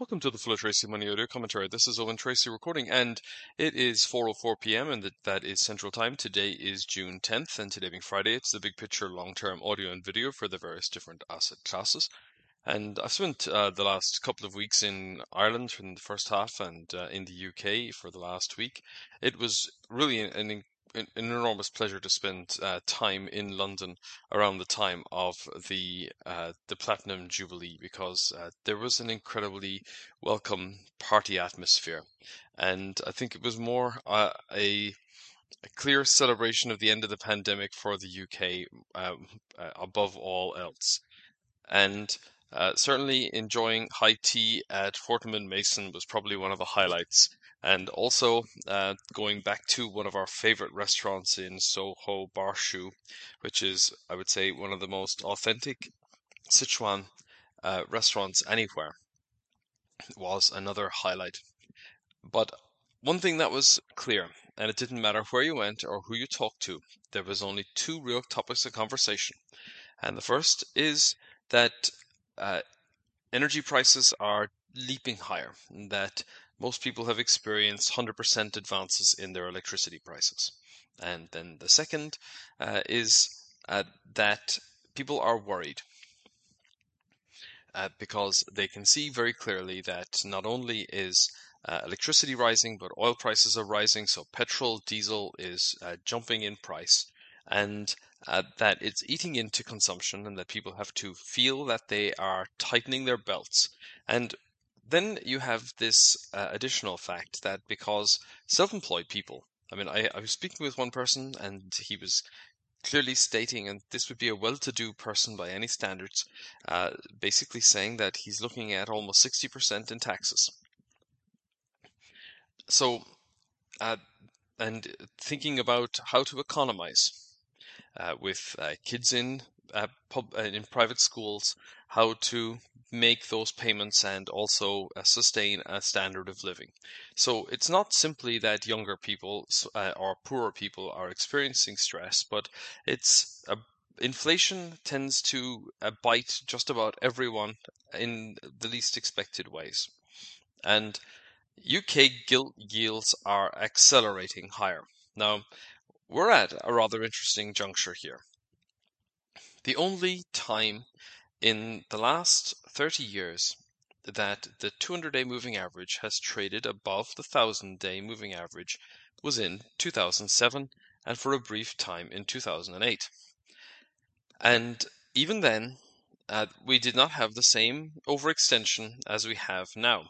Welcome to the Full of Tracy Money Audio Commentary. This is Owen Tracy recording, and it is 4:04 p.m. and that is Central Time. Today is June 10th, and today being Friday, it's the big picture, long-term audio and video for the various different asset classes. And I've spent the last couple of weeks in Ireland in the first half and in the UK for the last week. It was really an enormous pleasure to spend time in London around the time of the Platinum Jubilee because there was an incredibly welcome party atmosphere, and I think it was more a clear celebration of the end of the pandemic for the UK above all else. And certainly enjoying high tea at Fortnum and Mason was probably one of the highlights. And also going back to one of our favorite restaurants in Soho, Bar Shoe, which is, I would say, one of the most authentic Sichuan restaurants anywhere, was another highlight. But one thing that was clear, and it didn't matter where you went or who you talked to, there was only two real topics of conversation. And the first is that uh, energy prices are leaping higher, that most people have experienced 100% advances in their electricity prices. And then the second is that people are worried because they can see very clearly that not only is electricity rising, but oil prices are rising. So petrol, diesel is jumping in price, and that it's eating into consumption, and that people have to feel that they are tightening their belts. And then you have this additional fact that because self-employed people, I mean, I was speaking with one person, and he was clearly stating, and this would be a well-to-do person by any standards, basically saying that he's looking at almost 60% in taxes. So, uh, and thinking about how to economize with kids in private schools, how to make those payments and also sustain a standard of living. So it's not simply that younger people or poorer people are experiencing stress, but it's inflation tends to bite just about everyone in the least expected ways. And UK gilt yields are accelerating higher. Now, we're at a rather interesting juncture here. The only time in the last 30 years that the 200-day moving average has traded above the 1,000-day moving average was in 2007 and for a brief time in 2008. And even then, we did not have the same overextension as we have now.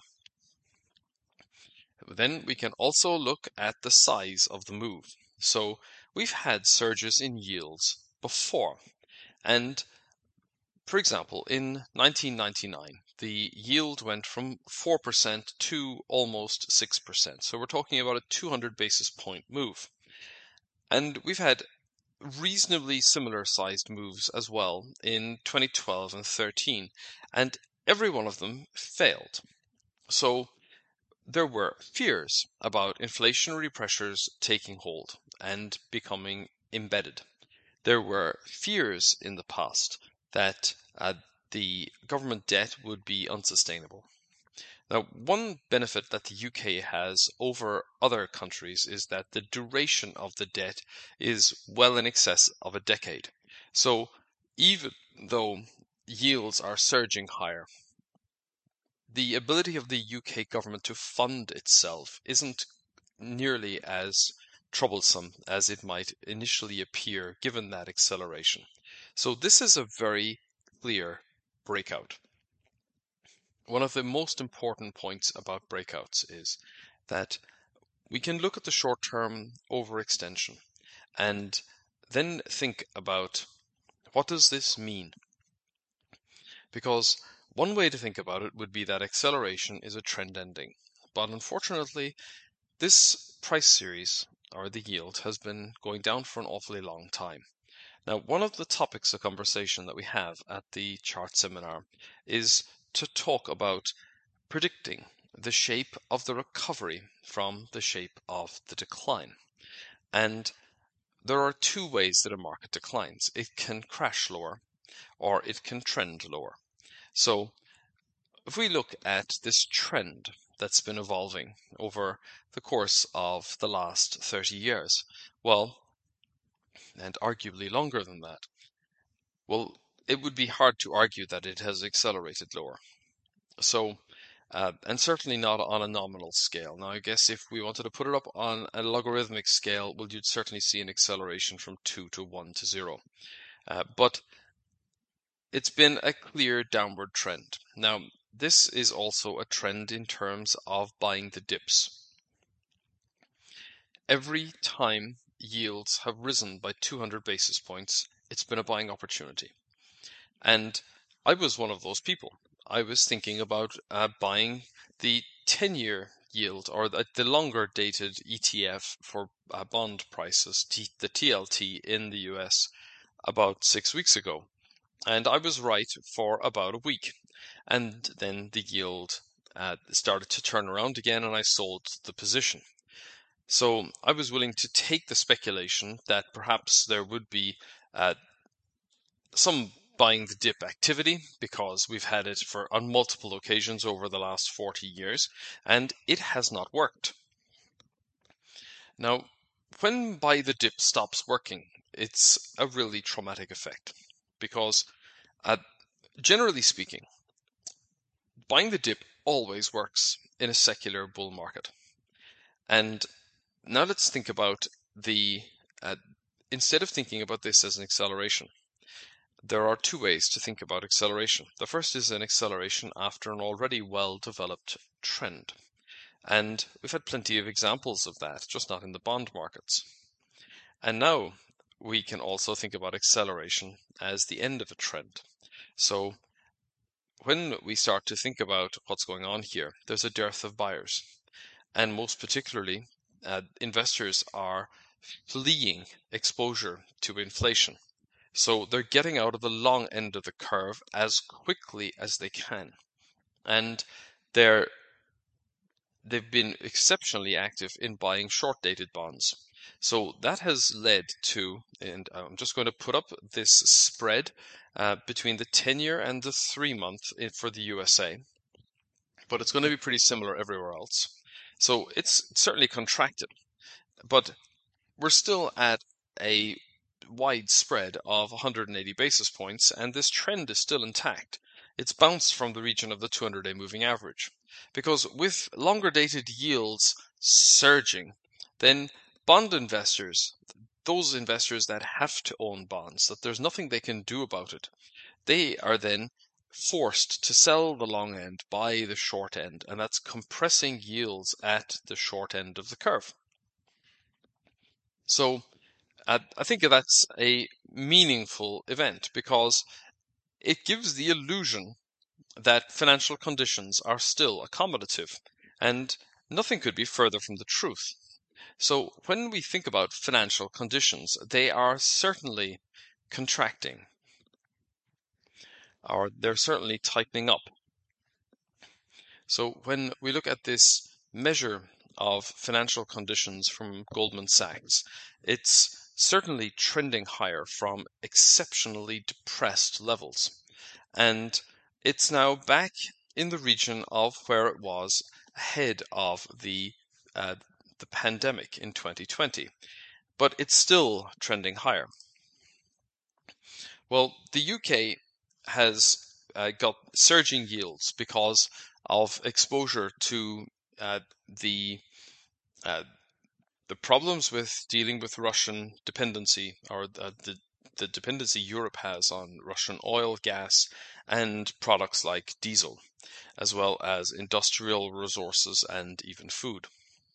Then we can also look at the size of the move. So we've had surges in yields before. And for example, in 1999, the yield went from 4% to almost 6%. So we're talking about a 200 basis point move. And we've had reasonably similar sized moves as well in 2012 and 13, and every one of them failed. So there were fears about inflationary pressures taking hold and becoming embedded. There were fears in the past that the government debt would be unsustainable. Now, one benefit that the UK has over other countries is that the duration of the debt is well in excess of a decade. So even though yields are surging higher, the ability of the UK government to fund itself isn't nearly as troublesome as it might initially appear given that acceleration. So this is a very clear breakout. One of the most important points about breakouts is that we can look at the short-term overextension and then think about what does this mean? Because one way to think about it would be that acceleration is a trend ending. But unfortunately, this price series, or the yield, has been going down for an awfully long time. Now, one of the topics of conversation that we have at the chart seminar is to talk about predicting the shape of the recovery from the shape of the decline. And there are two ways that a market declines. It can crash lower or it can trend lower. So if we look at this trend that's been evolving over the course of the last 30 years, well, and arguably longer than that, well, it would be hard to argue that it has accelerated lower. So, and certainly not on a nominal scale. Now, I guess if we wanted to put it up on a logarithmic scale, well, you'd certainly see an acceleration from 2 to 1 to 0. But it's been a clear downward trend. Now, this is also a trend in terms of buying the dips. Every time yields have risen by 200 basis points, it's been a buying opportunity. And I was one of those people. I was thinking about buying the 10-year yield, or the longer dated ETF for bond prices, the TLT in the US, about 6 weeks ago. And I was right for about a week. And then the yield started to turn around again, and I sold the position. So I was willing to take the speculation that perhaps there would be some buying the dip activity, because we've had it on multiple occasions over the last 40 years, and it has not worked. Now, when buy the dip stops working, it's a really traumatic effect, because generally speaking, buying the dip always works in a secular bull market. And now let's think about instead of thinking about this as an acceleration, there are two ways to think about acceleration. The first is an acceleration after an already well-developed trend. And we've had plenty of examples of that, just not in the bond markets. And now we can also think about acceleration as the end of a trend. So when we start to think about what's going on here, there's a dearth of buyers. And most particularly, investors are fleeing exposure to inflation. So they're getting out of the long end of the curve as quickly as they can. And they've been exceptionally active in buying short-dated bonds. So that has led to, and I'm just going to put up this spread between the 10-year and the 3-month for the USA. But it's going to be pretty similar everywhere else. So it's certainly contracted. But we're still at a wide spread of 180 basis points, and this trend is still intact. It's bounced from the region of the 200-day moving average. Because with longer dated yields surging, then bond investors, those investors that have to own bonds, that there's nothing they can do about it, they are then forced to sell the long end, buy the short end, and that's compressing yields at the short end of the curve. So I think that's a meaningful event, because it gives the illusion that financial conditions are still accommodative, and nothing could be further from the truth. So when we think about financial conditions, they are certainly contracting, or they're certainly tightening up. So when we look at this measure of financial conditions from Goldman Sachs, it's certainly trending higher from exceptionally depressed levels. And it's now back in the region of where it was ahead of the pandemic in 2020. But it's still trending higher. Well, the UK has got surging yields because of exposure to the problems with dealing with Russian dependency, or the dependency Europe has on Russian oil, gas, and products like diesel, as well as industrial resources and even food.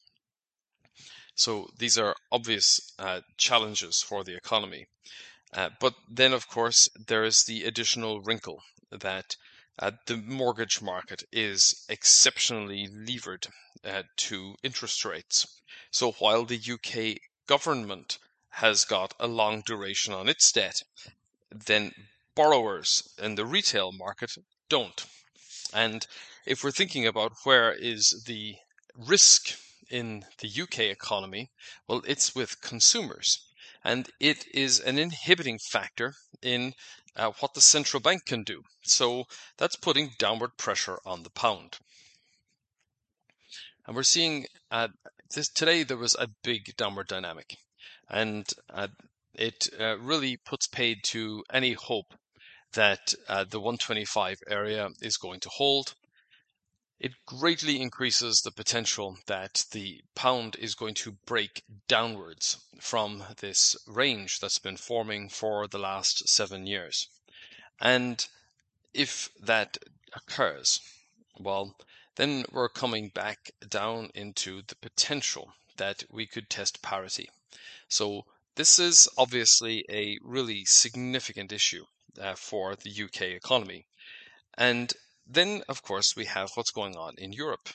So these are obvious challenges for the economy. But then, of course, there is the additional wrinkle that the mortgage market is exceptionally levered to interest rates. So while the UK government has got a long duration on its debt, then borrowers in the retail market don't. And if we're thinking about where is the risk in the UK economy, well, it's with consumers. And it is an inhibiting factor in what the central bank can do. So that's putting downward pressure on the pound. And we're seeing today there was a big downward dynamic, and it really puts paid to any hope that the 125 area is going to hold. It greatly increases the potential that the pound is going to break downwards from this range that's been forming for the last 7 years. And if that occurs, well, then we're coming back down into the potential that we could test parity. So this is obviously a really significant issue for the UK economy. And then, of course, we have what's going on in Europe.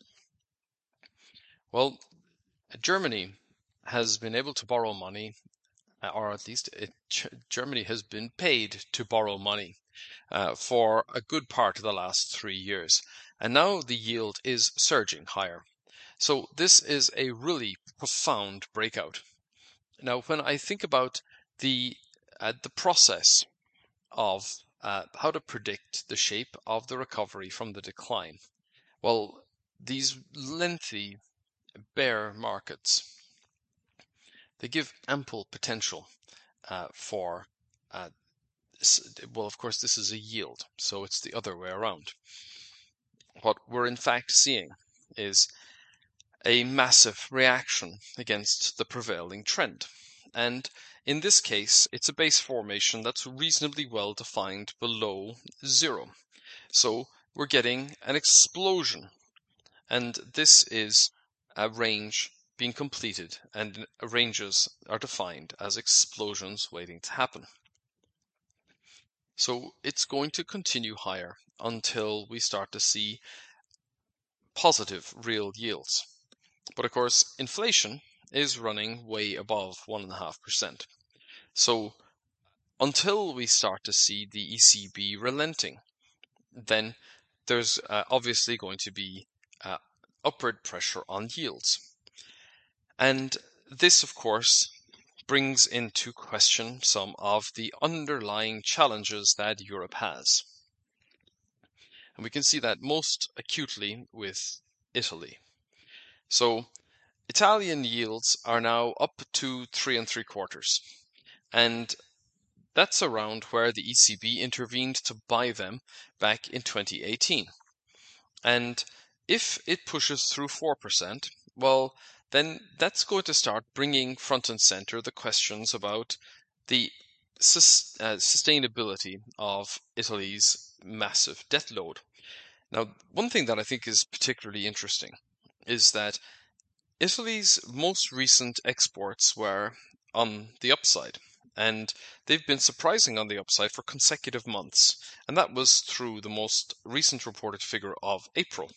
Well, Germany has been able to borrow money, or at least Germany has been paid to borrow money for a good part of the last 3 years. And now the yield is surging higher. So this is a really profound breakout. Now, when I think about the process of how to predict the shape of the recovery from the decline, well, these lengthy bear markets, they give ample potential for well, of course, this is a yield, so it's the other way around. What we're in fact seeing is a massive reaction against the prevailing trend. And in this case, it's a base formation that's reasonably well defined below zero. So we're getting an explosion. And this is a range being completed, and ranges are defined as explosions waiting to happen. So it's going to continue higher until we start to see positive real yields. But of course, inflation is running way above 1.5%. So until we start to see the ECB relenting, then there's obviously going to be upward pressure on yields. And this, of course, brings into question some of the underlying challenges that Europe has. And we can see that most acutely with Italy. So Italian yields are now up to 3.75%. And that's around where the ECB intervened to buy them back in 2018. And if it pushes through 4%, well, then that's going to start bringing front and center the questions about the sustainability of Italy's massive debt load. Now, one thing that I think is particularly interesting is that Italy's most recent exports were on the upside, and they've been surprising on the upside for consecutive months, and that was through the most recent reported figure of April.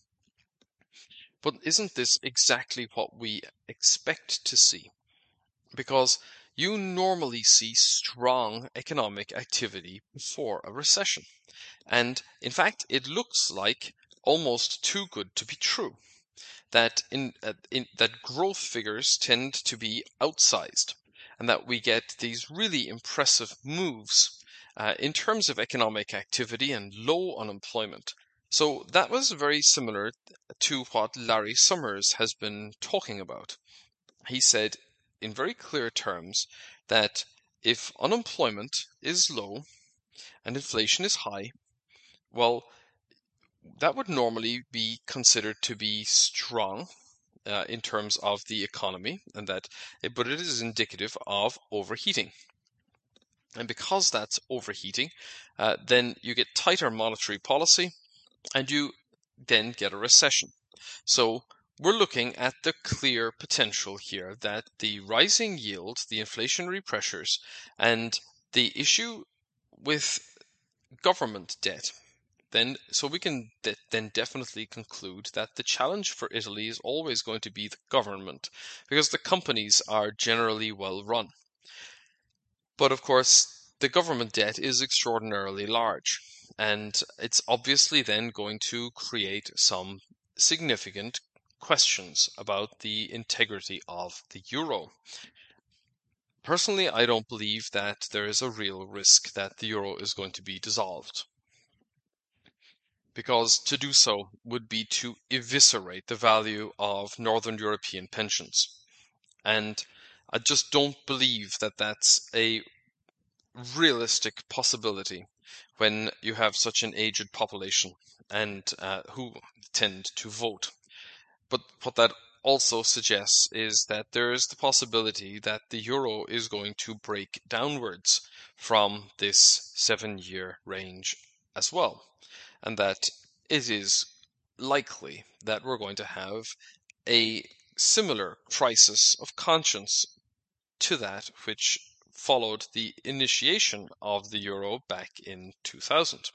But isn't this exactly what we expect to see? Because you normally see strong economic activity before a recession. And in fact, it looks like almost too good to be true. That that growth figures tend to be outsized, and that we get these really impressive moves in terms of economic activity and low unemployment. So that was very similar to what Larry Summers has been talking about. He said in very clear terms that if unemployment is low and inflation is high, well, that would normally be considered to be strong in terms of the economy, and but it is indicative of overheating. And because that's overheating, then you get tighter monetary policy, and you then get a recession. So we're looking at the clear potential here that the rising yield, the inflationary pressures, and the issue with government debt, so we can then definitely conclude that the challenge for Italy is always going to be the government, because the companies are generally well run. But of course, the government debt is extraordinarily large, and it's obviously then going to create some significant questions about the integrity of the euro. Personally, I don't believe that there is a real risk that the euro is going to be dissolved, because to do so would be to eviscerate the value of Northern European pensions. And I just don't believe that that's a realistic possibility when you have such an aged population and who tend to vote. But what that also suggests is that there is the possibility that the euro is going to break downwards from this 7-year range as well, and that it is likely that we're going to have a similar crisis of conscience to that which followed the initiation of the euro back in 2000.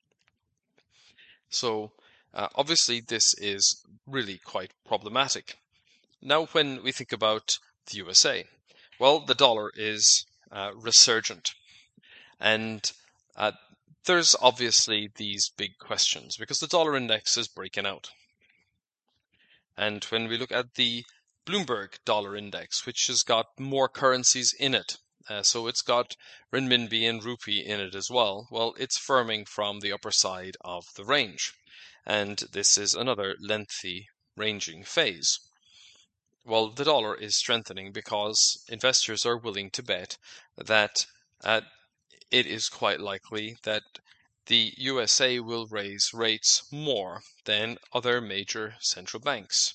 So obviously this is really quite problematic. Now when we think about the USA, well, the dollar is resurgent, and uh, there's obviously these big questions because the dollar index is breaking out. And when we look at the Bloomberg dollar index, which has got more currencies in it, so it's got renminbi and rupee in it as well, well, it's firming from the upper side of the range. And this is another lengthy ranging phase. Well, the dollar is strengthening because investors are willing to bet that it is quite likely that the USA will raise rates more than other major central banks.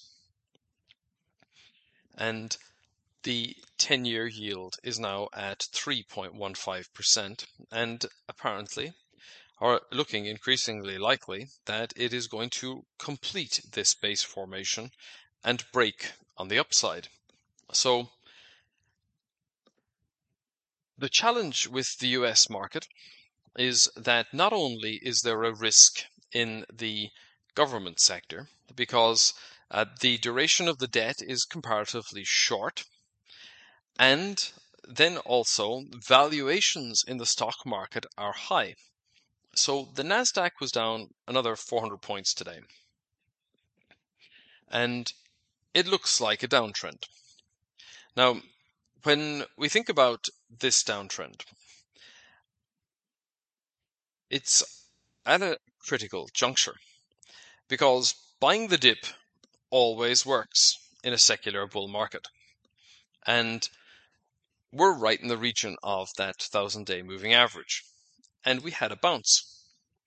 And the 10-year yield is now at 3.15%, and apparently are looking increasingly likely that it is going to complete this base formation and break on the upside. So the challenge with the US market is that not only is there a risk in the government sector, because the duration of the debt is comparatively short, and then also valuations in the stock market are high. So the Nasdaq was down another 400 points today, and it looks like a downtrend. Now, when we think about this downtrend, it's at a critical juncture, because buying the dip always works in a secular bull market. And we're right in the region of that 1,000-day moving average. And we had a bounce.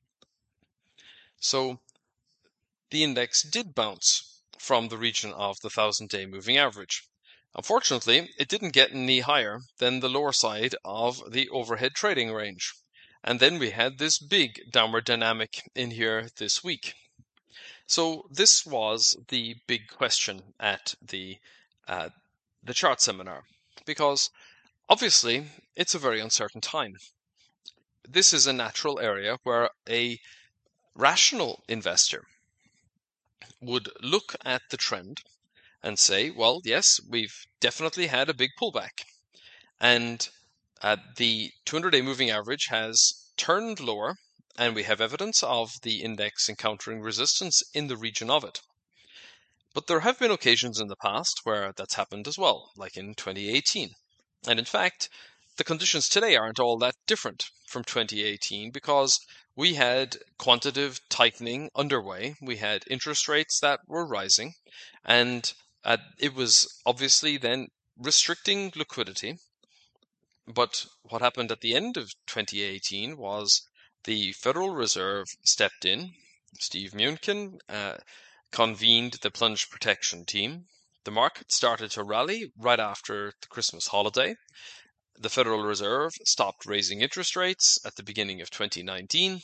So the index did bounce from the region of the 1,000-day moving average. Unfortunately, it didn't get any higher than the lower side of the overhead trading range. And then we had this big downward dynamic in here this week. So this was the big question at the chart seminar, because obviously it's a very uncertain time. This is a natural area where a rational investor would look at the trend and say, well, yes, we've definitely had a big pullback, and the 200-day moving average has turned lower, and we have evidence of the index encountering resistance in the region of it. But there have been occasions in the past where that's happened as well, like in 2018. And in fact, the conditions today aren't all that different from 2018, because we had quantitative tightening underway. We had interest rates that were rising, and it was obviously then restricting liquidity. But what happened at the end of 2018 was the Federal Reserve stepped in. Steve Mnuchin convened the plunge protection team. The market started to rally right after the Christmas holiday. The Federal Reserve stopped raising interest rates at the beginning of 2019,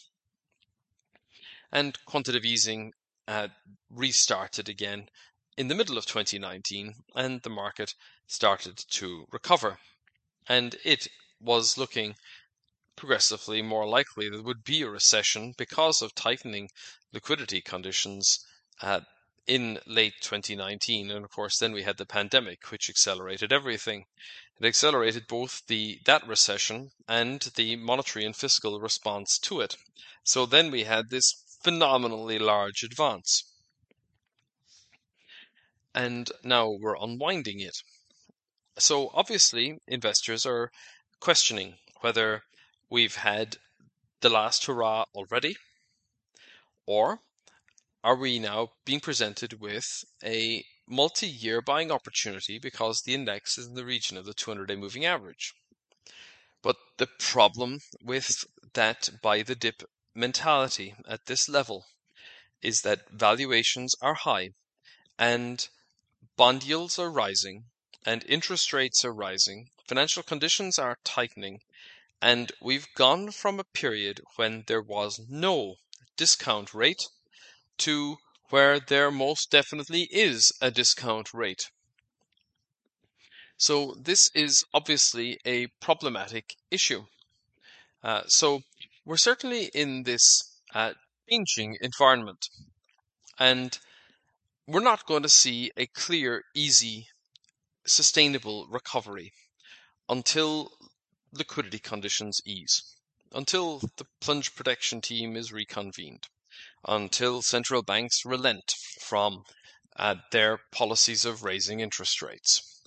and quantitative easing restarted again in the middle of 2019, and the market started to recover. And it was looking progressively more likely there would be a recession because of tightening liquidity conditions in late 2019. And of course, then we had the pandemic, which accelerated everything. It accelerated both that recession and the monetary and fiscal response to it. So then we had this phenomenally large advance. And now we're unwinding it. So obviously, investors are questioning whether we've had the last hurrah already, or are we now being presented with a multi-year buying opportunity because the index is in the region of the 200-day moving average. But the problem with that buy the dip mentality at this level is that valuations are high and bond yields are rising and interest rates are rising, financial conditions are tightening, and we've gone from a period when there was no discount rate to where there most definitely is a discount rate. So this is obviously a problematic issue. So we're certainly in this changing environment, and we're not going to see a clear, easy, sustainable recovery until liquidity conditions ease, until the plunge protection team is reconvened, until central banks relent from their policies of raising interest rates.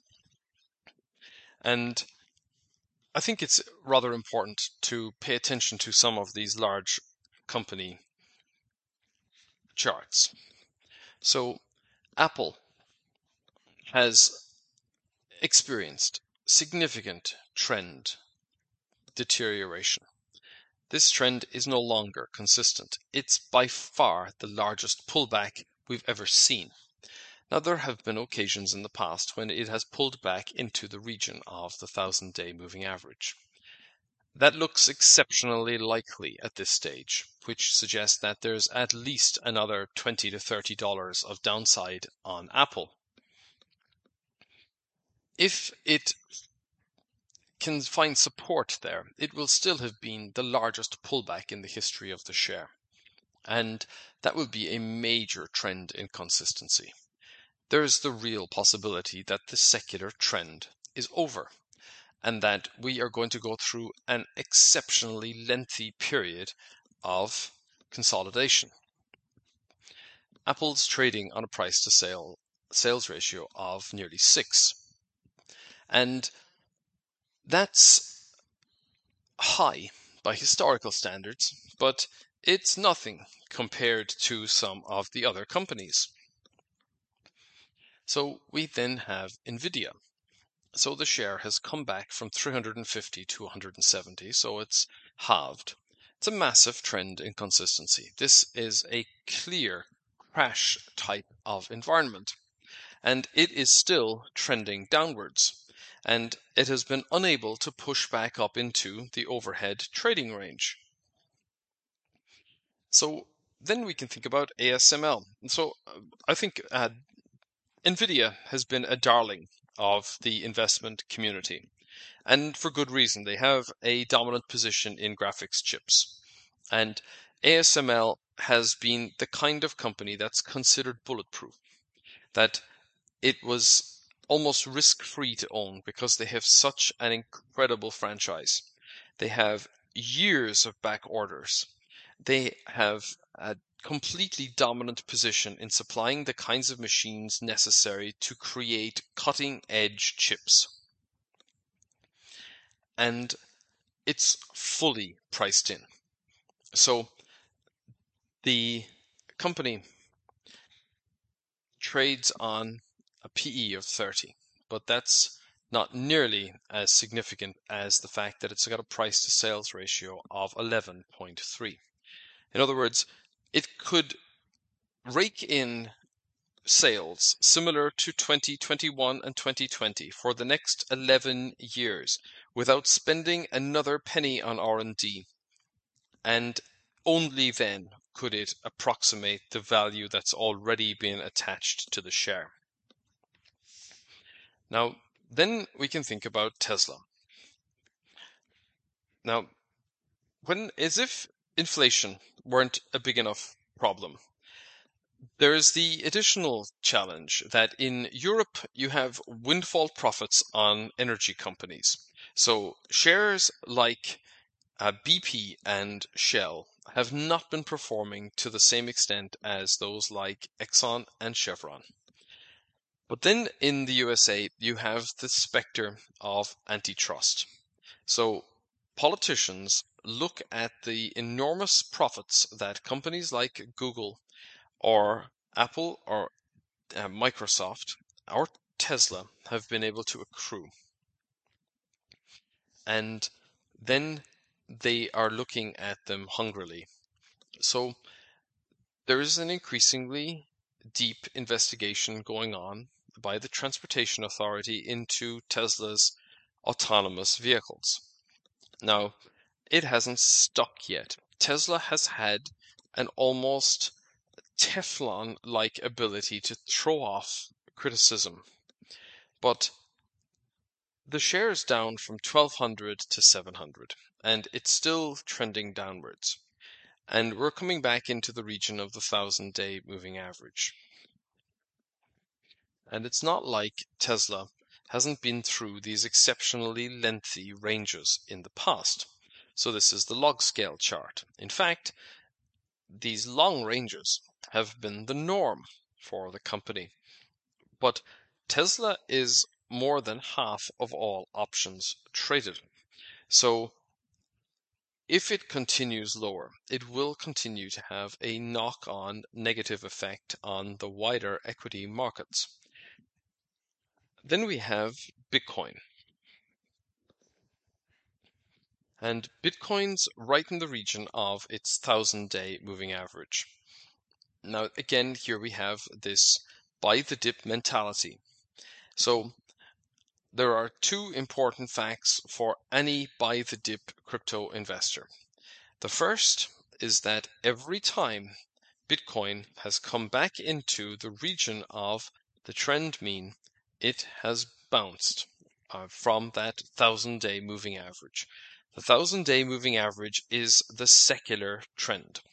And I think it's rather important to pay attention to some of these large company charts. So Apple has experienced significant trend deterioration. This trend is no longer consistent. It's by far the largest pullback we've ever seen. Now, there have been occasions in the past when it has pulled back into the region of the 1,000-day moving average. That looks exceptionally likely at this stage, which suggests that there's at least another $20 to $30 of downside on Apple. If it can find support there, it will still have been the largest pullback in the history of the share. And that will be a major trend inconsistency. There's the real possibility that the secular trend is over and that we are going to go through an exceptionally lengthy period of consolidation. Apple's trading on a price to sales ratio of nearly 6. And that's high by historical standards, but it's nothing compared to some of the other companies. So we then have Nvidia. So the share has come back from 350 to 170, so it's halved. It's a massive trend inconsistency. This is a clear crash type of environment, and it is still trending downwards, and it has been unable to push back up into the overhead trading range. So then we can think about ASML. And so I think Nvidia has been a darling of the investment community, and for good reason. They have a dominant position in graphics chips, and ASML has been the kind of company that's considered bulletproof, that it was almost risk-free to own because they have such an incredible franchise. They have years of back orders. They have a completely dominant position in supplying the kinds of machines necessary to create cutting-edge chips. And it's fully priced in. So the company trades on a PE of 30, but that's not nearly as significant as the fact that it's got a price to sales ratio of 11.3. In other words, it could rake in sales similar to 2021 and 2020 for the next 11 years without spending another penny on R&D, and only then could it approximate the value that's already been attached to the share. Now, then we can think about Tesla. Now, as if inflation weren't a big enough problem, there's the additional challenge that in Europe you have windfall profits on energy companies. So shares like BP and Shell have not been performing to the same extent as those like Exxon and Chevron. But then in the USA, you have the specter of antitrust. So politicians look at the enormous profits that companies like Google or Apple or Microsoft or Tesla have been able to accrue. And then they are looking at them hungrily. So there is an increasingly deep investigation going on by the Transportation Authority into Tesla's autonomous vehicles. Now, it hasn't stuck yet. Tesla has had an almost Teflon-like ability to throw off criticism, but the share is down from 1,200 to 700, and it's still trending downwards. And we're coming back into the region of the 1,000-day moving average. And it's not like Tesla hasn't been through these exceptionally lengthy ranges in the past. So this is the log scale chart. In fact, these long ranges have been the norm for the company. But Tesla is more than half of all options traded. So if it continues lower, it will continue to have a knock-on negative effect on the wider equity markets. Then we have Bitcoin. And Bitcoin's right in the region of its 1,000-day moving average. Now, again, here we have this buy the dip mentality. So there are two important facts for any buy the dip crypto investor. The first is that every time Bitcoin has come back into the region of the trend mean, it has bounced from that 1,000-day moving average. The 1,000-day moving average is the secular trend.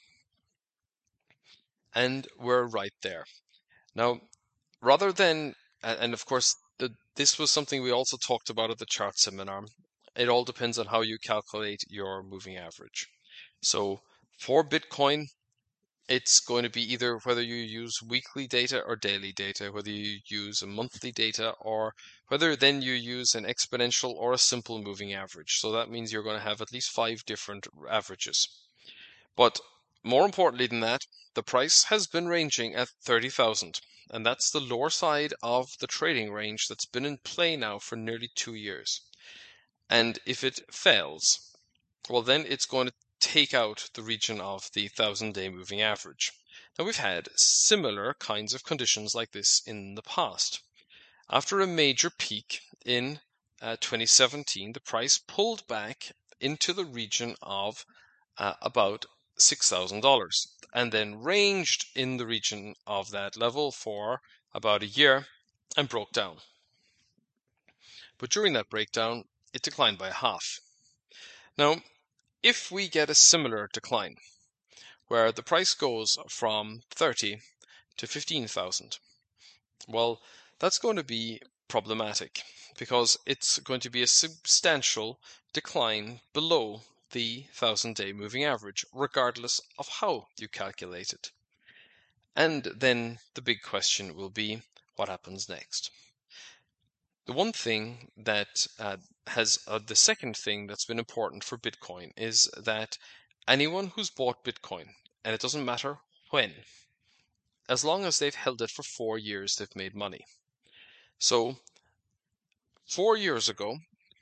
And we're right there. Now, rather than, and of course, this was something we also talked about at the chart seminar. It all depends on how you calculate your moving average. So for Bitcoin, it's going to be either whether you use weekly data or daily data, whether you use a monthly data, or whether then you use an exponential or a simple moving average. So that means you're going to have at least 5 different averages. But more importantly than that, the price has been ranging at 30,000, and that's the lower side of the trading range that's been in play now for nearly 2 years. And if it fails, well, then it's going to take out the region of the 1,000-day moving average. Now, we've had similar kinds of conditions like this in the past. After a major peak in 2017, the price pulled back into the region of about $6,000 and then ranged in the region of that level for about a year and broke down. But during that breakdown, it declined by half. Now, if we get a similar decline, where the price goes from 30 to 15,000, well, that's going to be problematic because it's going to be a substantial decline below the 1,000-day moving average, regardless of how you calculate it. And then the big question will be, what happens next? The one thing that the second thing that's been important for Bitcoin is that anyone who's bought Bitcoin, and it doesn't matter when, as long as they've held it for 4 years, they've made money. So 4 years ago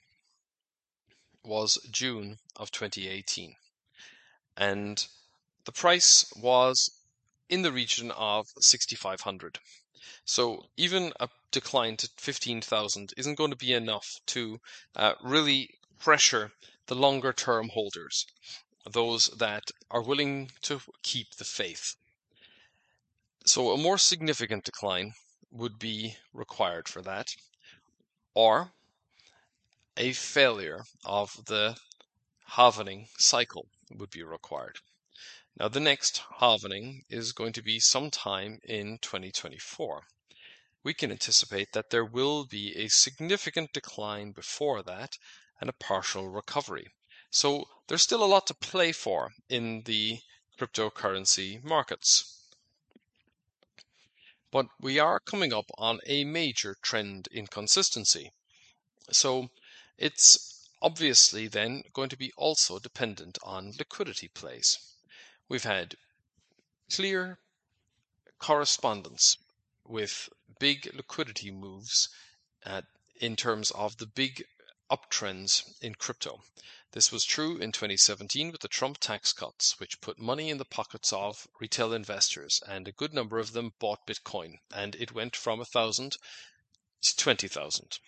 was June of 2018, and the price was in the region of 6,500. So even a decline to 15,000 isn't going to be enough to really pressure the longer term holders, those that are willing to keep the faith. So a more significant decline would be required for that, or a failure of the halvening cycle would be required. Now, the next halvening is going to be sometime in 2024. We can anticipate that there will be a significant decline before that and a partial recovery. So there's still a lot to play for in the cryptocurrency markets. But we are coming up on a major trend inconsistency. So it's obviously then going to be also dependent on liquidity plays. We've had clear correspondence with big liquidity moves in terms of the big uptrends in crypto. This was true in 2017 with the Trump tax cuts, which put money in the pockets of retail investors, and a good number of them bought Bitcoin, and it went from 1,000 to 20,000.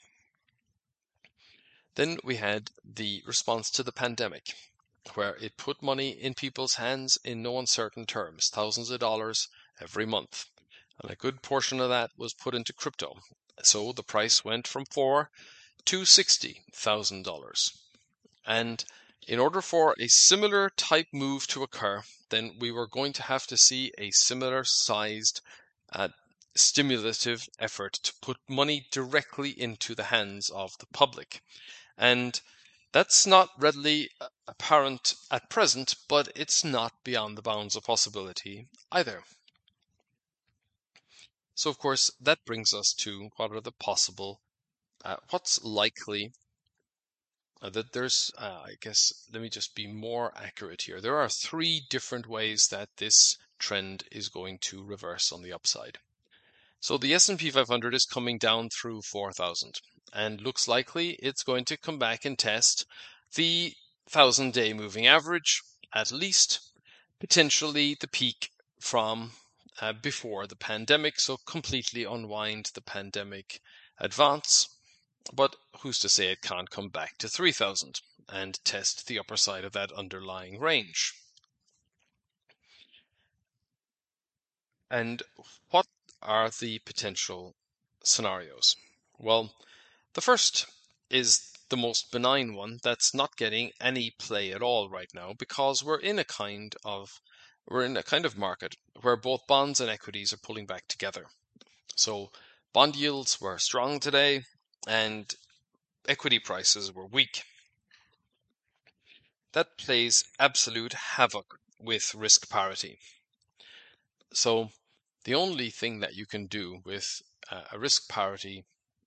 Then we had the response to the pandemic, where it put money in people's hands in no uncertain terms, thousands of dollars every month. And a good portion of that was put into crypto. So the price went from $4,000 to $60,000. And in order for a similar type move to occur, then we were going to have to see a similar sized stimulative effort to put money directly into the hands of the public. And that's not readily apparent at present, but it's not beyond the bounds of possibility either. So, of course, that brings us to what are the possible, what's likely that there's, I guess, let me just be more accurate here. There are three different ways that this trend is going to reverse on the upside. So the S&P 500 is coming down through 4,000 and looks likely it's going to come back and test the 1,000-day moving average, at least, potentially the peak from before the pandemic, so completely unwind the pandemic advance. But who's to say it can't come back to 3,000 and test the upper side of that underlying range? And what are the potential scenarios? Well, the first is the most benign one that's not getting any play at all right now because we're in a kind of market where both bonds and equities are pulling back together. So bond yields were strong today and equity prices were weak. That plays absolute havoc with risk parity. So the only thing that you can do with a risk parity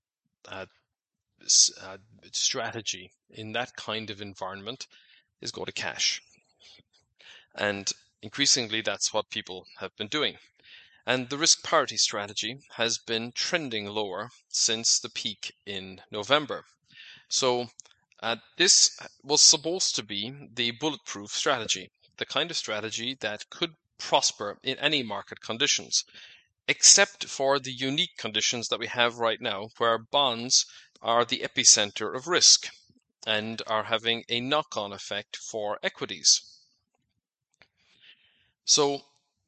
strategy in that kind of environment is go to cash. And increasingly, that's what people have been doing. And the risk parity strategy has been trending lower since the peak in November. So this was supposed to be the bulletproof strategy, the kind of strategy that could prosper in any market conditions, except for the unique conditions that we have right now, where bonds are the epicenter of risk and are having a knock-on effect for equities. So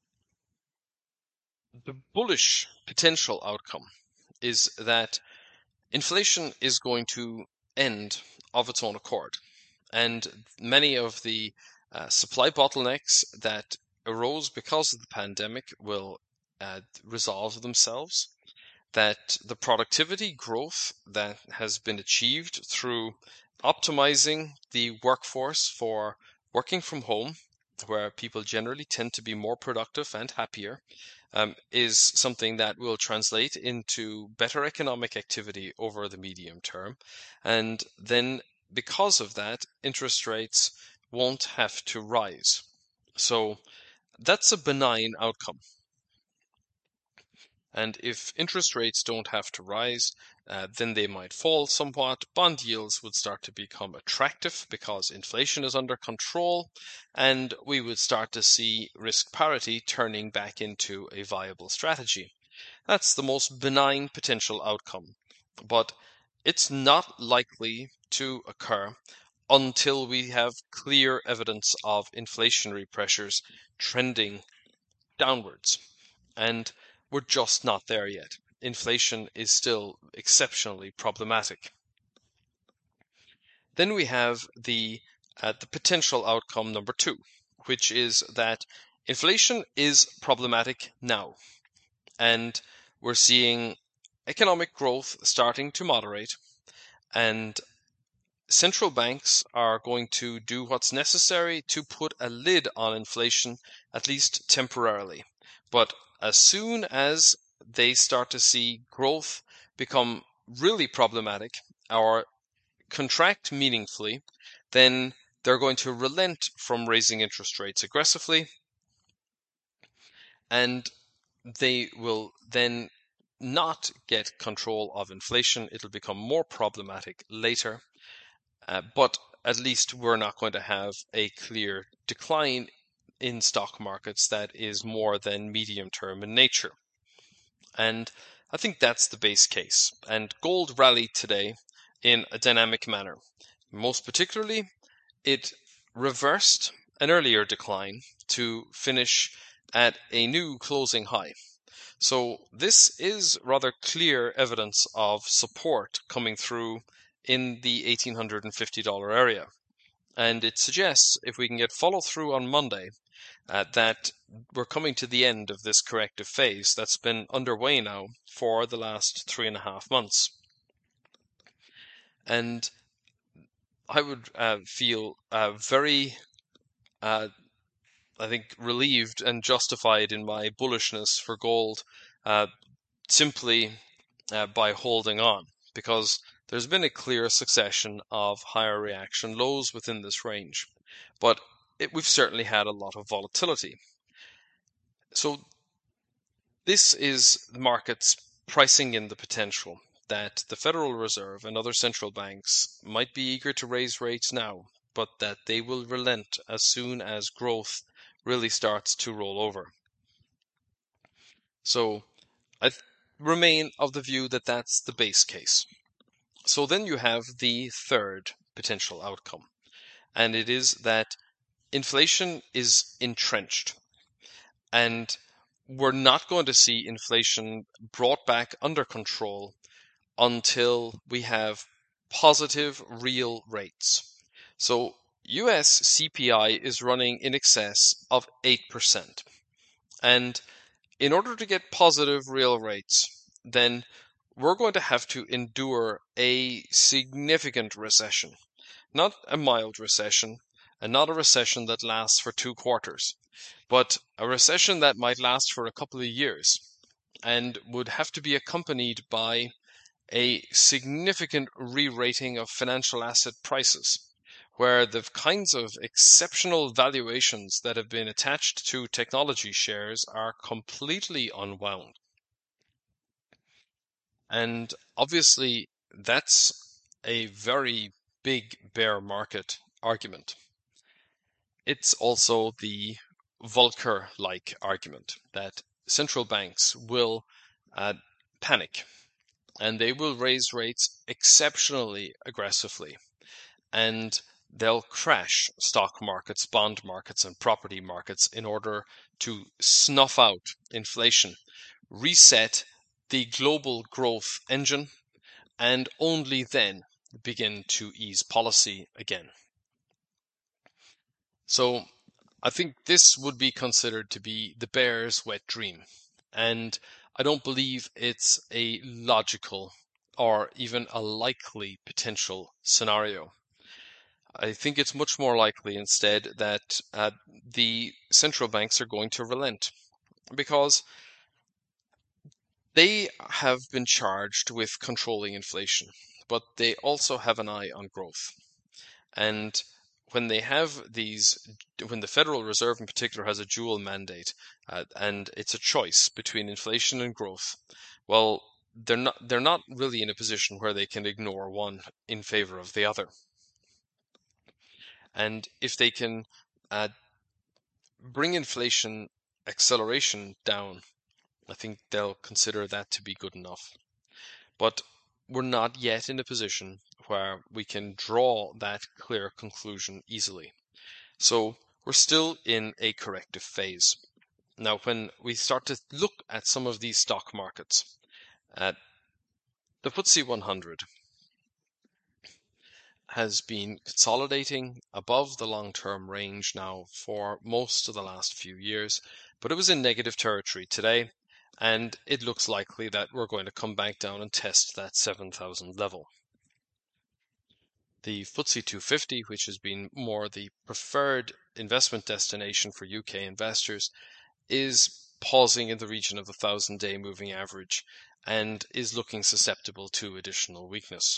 the bullish potential outcome is that inflation is going to end of its own accord. And many of the supply bottlenecks that arose because of the pandemic will resolve themselves. That the productivity growth that has been achieved through optimizing the workforce for working from home, where people generally tend to be more productive and happier, is something that will translate into better economic activity over the medium term. And then because of that, interest rates won't have to rise. So that's a benign outcome. And if interest rates don't have to rise, then they might fall somewhat. Bond yields would start to become attractive because inflation is under control, and we would start to see risk parity turning back into a viable strategy. That's the most benign potential outcome, but it's not likely to occur until we have clear evidence of inflationary pressures trending downwards. And we're just not there yet. Inflation is still exceptionally problematic. Then we have the potential outcome number two, which is that inflation is problematic now. And we're seeing economic growth starting to moderate, and central banks are going to do what's necessary to put a lid on inflation, at least temporarily. But as soon as they start to see growth become really problematic or contract meaningfully, then they're going to relent from raising interest rates aggressively, and they will then not get control of inflation. It'll become more problematic later, but at least we're not going to have a clear decline in stock markets that is more than medium term in nature. And I think that's the base case. And gold rallied today in a dynamic manner. Most particularly, it reversed an earlier decline to finish at a new closing high. So this is rather clear evidence of support coming through in the $1,850 area. And it suggests if we can get follow through on Monday, that we're coming to the end of this corrective phase that's been underway now for the last 3.5 months. And I would feel very, I think, relieved and justified in my bullishness for gold simply by holding on, because there's been a clear succession of higher reaction lows within this range, but we've certainly had a lot of volatility. So this is the markets pricing in the potential that the Federal Reserve and other central banks might be eager to raise rates now, but that they will relent as soon as growth really starts to roll over. So I remain of the view that that's the base case. So then you have the third potential outcome, and it is that inflation is entrenched, and we're not going to see inflation brought back under control until we have positive real rates. So US CPI is running in excess of 8%. And in order to get positive real rates, then we're going to have to endure a significant recession. Not a mild recession, and not a recession that lasts for 2 quarters, but a recession that might last for a couple of years and would have to be accompanied by a significant re-rating of financial asset prices, where the kinds of exceptional valuations that have been attached to technology shares are completely unwound. And obviously, that's a very big bear market argument. It's also the Volcker-like argument that central banks will panic, and they will raise rates exceptionally aggressively, and they'll crash stock markets, bond markets, and property markets in order to snuff out inflation, reset the global growth engine, and only then begin to ease policy again. So I think this would be considered to be the bear's wet dream, and I don't believe it's a logical or even a likely potential scenario. I think it's much more likely instead that the central banks are going to relent, because they have been charged with controlling inflation, but they also have an eye on growth. And when they have these, when the Federal Reserve in particular has a dual mandate, and it's a choice between inflation and growth, well, they're not really in a position where they can ignore one in favor of the other. And if they can bring inflation acceleration down, I think they'll consider that to be good enough. But we're not yet in a position where we can draw that clear conclusion easily. So we're still in a corrective phase. Now, when we start to look at some of these stock markets, the FTSE 100 has been consolidating above the long-term range now for most of the last few years, but it was in negative territory today, and it looks likely that we're going to come back down and test that 7,000 level. The FTSE 250, which has been more the preferred investment destination for UK investors, is pausing in the region of the 1,000-day moving average and is looking susceptible to additional weakness.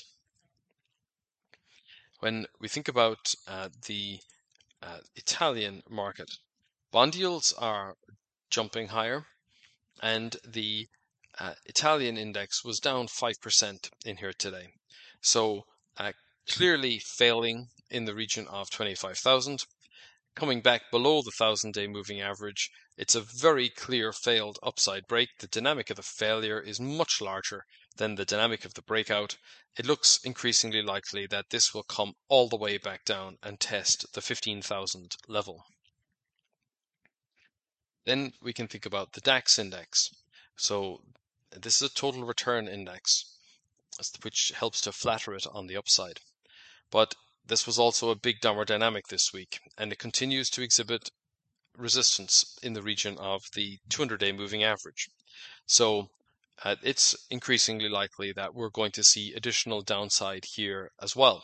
When we think about the Italian market, bond yields are jumping higher, and the Italian index was down 5% in here today. So clearly failing in the region of 25,000, coming back below the 1,000-day moving average. It's a very clear failed upside break. The dynamic of the failure is much larger than the dynamic of the breakout. It looks increasingly likely that this will come all the way back down and test the 15,000 level. Then we can think about the DAX index. So this is a total return index, which helps to flatter it on the upside. But this was also a big downward dynamic this week, and it continues to exhibit resistance in the region of the 200-day moving average. So it's increasingly likely that we're going to see additional downside here as well.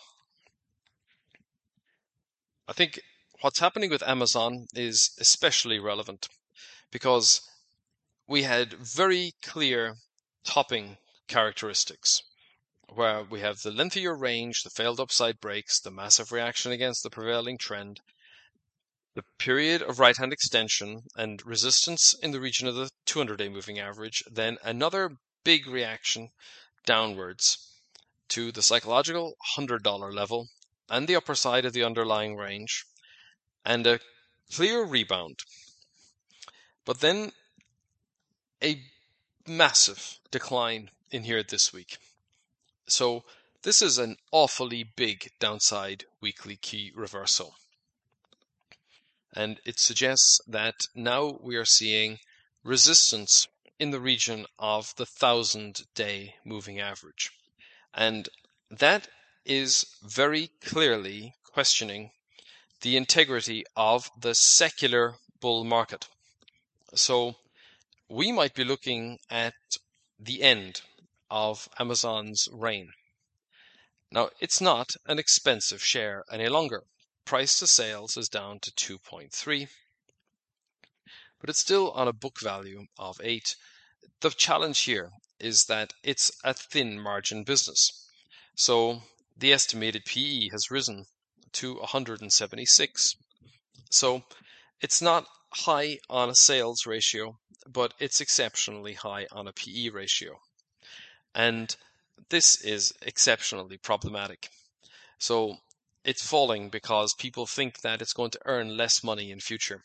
I think what's happening with Amazon is especially relevant because we had very clear topping characteristics where we have the lengthier range, the failed upside breaks, the massive reaction against the prevailing trend, the period of right-hand extension and resistance in the region of the 200-day moving average, then another big reaction downwards to the psychological $100 level and the upper side of the underlying range, and a clear rebound. But then a massive decline in here this week. So this is an awfully big downside weekly key reversal. And it suggests that now we are seeing resistance in the region of the 1,000-day moving average. And that is very clearly questioning the integrity of the secular bull market. So we might be looking at the end of Amazon's reign. Now, it's not an expensive share any longer. Price to sales is down to 2.3, but it's still on a book value of 8. The challenge here is that it's a thin margin business. So the estimated PE has risen to 176. So it's not high on a sales ratio, but it's exceptionally high on a PE ratio. And this is exceptionally problematic. So it's falling because people think that it's going to earn less money in future.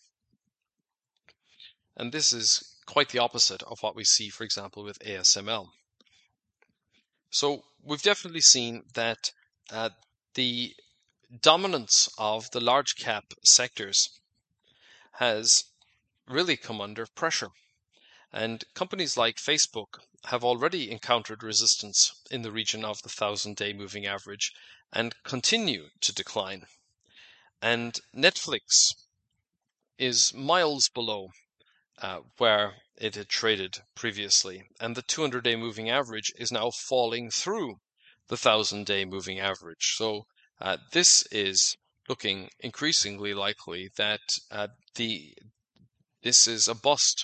And this is quite the opposite of what we see, for example, with ASML. So we've definitely seen that the dominance of the large cap sectors has really come under pressure. And companies like Facebook have already encountered resistance in the region of the 1,000-day moving average and continue to decline. And Netflix is miles below where it had traded previously. And the 200-day moving average is now falling through the 1,000-day moving average. So this is looking increasingly likely that this is a bust.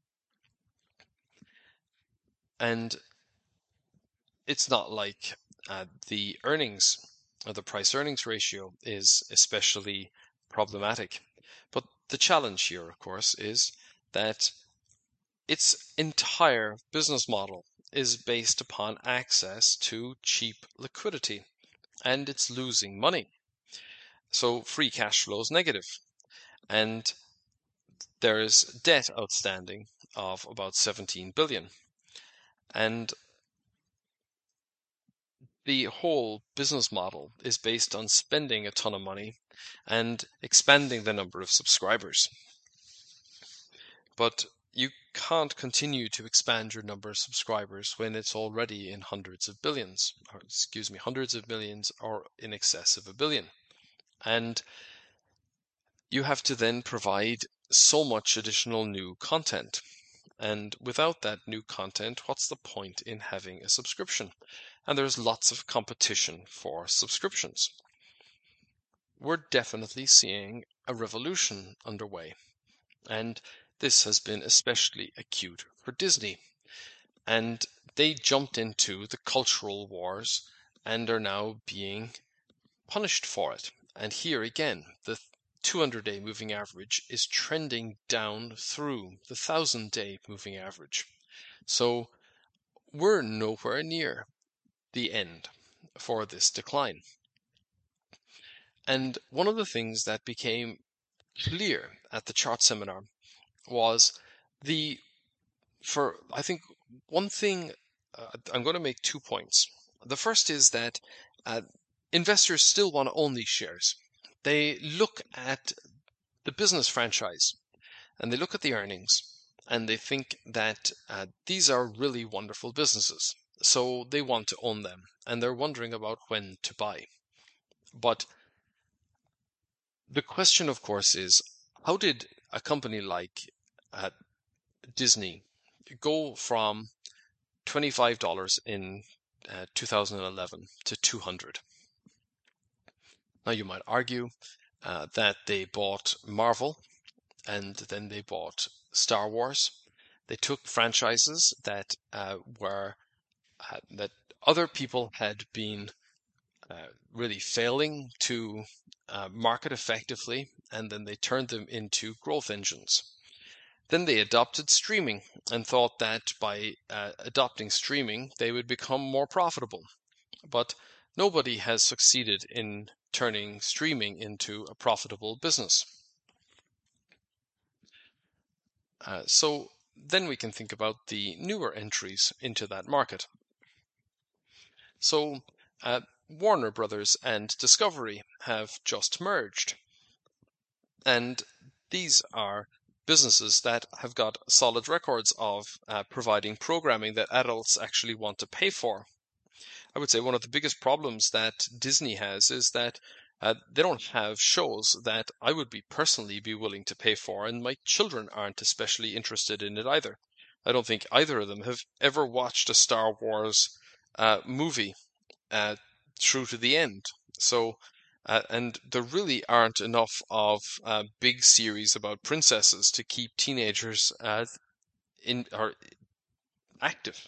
And it's not like the earnings or the price earnings ratio is especially problematic. But the challenge here, of course, is that its entire business model is based upon access to cheap liquidity, and it's losing money. So free cash flow is negative, and there is debt outstanding of about 17 billion. And the whole business model is based on spending a ton of money and expanding the number of subscribers. But you can't continue to expand your number of subscribers when it's already in hundreds of millions or in excess of 1 billion. And you have to then provide so much additional new content. And without that new content, what's the point in having a subscription? And there's lots of competition for subscriptions. We're definitely seeing a revolution underway. And this has been especially acute for Disney. And they jumped into the cultural wars and are now being punished for it. And here again, the 200-day moving average is trending down through the 1,000-day moving average. So we're nowhere near the end for this decline. And one of the things that became clear at the chart seminar was I think one thing, I'm going to make 2 points. The first is that investors still want to own these shares. They look at the business franchise and they look at the earnings and they think that these are really wonderful businesses. So they want to own them and they're wondering about when to buy. But the question, of course, is how did a company like Disney go from $25 in 2011 to 200? Now you might argue that they bought Marvel and then they bought Star Wars. They took franchises that that other people had been really failing to market effectively, and then they turned them into growth engines. Then they adopted streaming and thought that by adopting streaming, they would become more profitable. But nobody has succeeded in turning streaming into a profitable business. So then we can think about the newer entries into that market. So Warner Brothers and Discovery have just merged. And these are businesses that have got solid records of providing programming that adults actually want to pay for. I would say one of the biggest problems that Disney has is that they don't have shows that I would personally be willing to pay for, and my children aren't especially interested in it either. I don't think either of them have ever watched a Star Wars movie through to the end. So, and there really aren't enough of big series about princesses to keep teenagers active.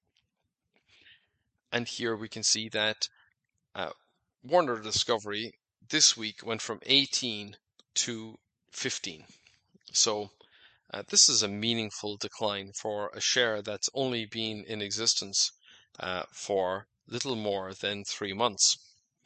And here we can see that Warner Discovery this week went from 18 to 15. So this is a meaningful decline for a share that's only been in existence for little more than 3 months.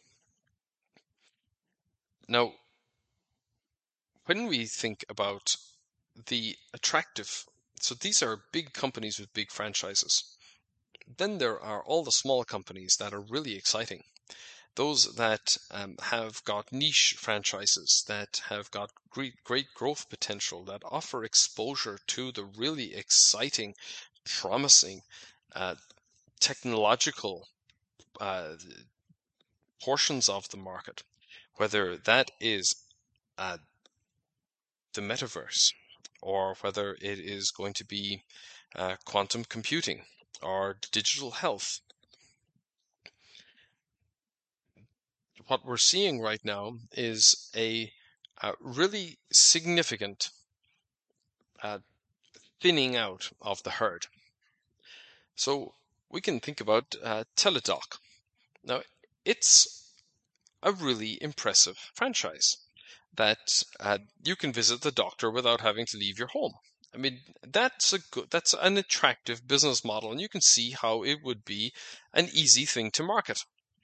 Now, when we think about the attractive, so these are big companies with big franchises. Then there are all the small companies that are really exciting. Those that have got niche franchises, that have got great growth potential, that offer exposure to the really exciting, promising technological portions of the market, whether that is the metaverse, or whether it is going to be quantum computing or digital health. What we're seeing right now is a really significant thinning out of the herd. So we can think about Teladoc. Now, it's a really impressive franchise that you can visit the doctor without having to leave your home. I mean, that's an attractive business model, and you can see how it would be an easy thing to market.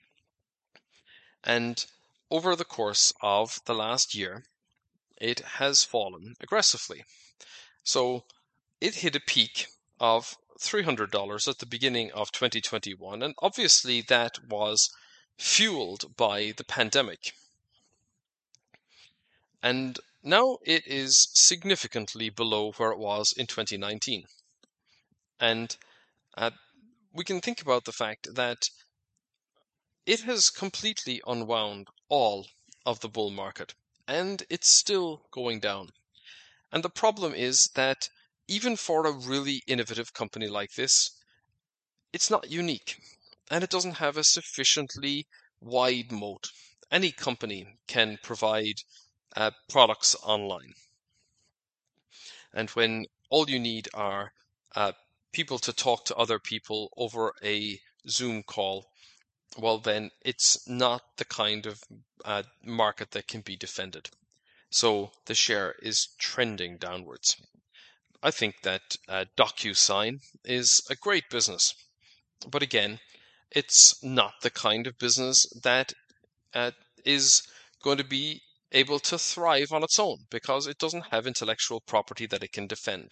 And over the course of the last year, it has fallen aggressively. So it hit a peak of $300 at the beginning of 2021, and obviously that was fueled by the pandemic. And now it is significantly below where it was in 2019. And we can think about the fact that it has completely unwound all of the bull market, and it's still going down. And the problem is that even for a really innovative company like this, it's not unique, and it doesn't have a sufficiently wide moat. Any company can provide products online. And when all you need are people to talk to other people over a Zoom call, well, then it's not the kind of market that can be defended. So the share is trending downwards. I think that DocuSign is a great business. But again, it's not the kind of business that is going to be able to thrive on its own because it doesn't have intellectual property that it can defend.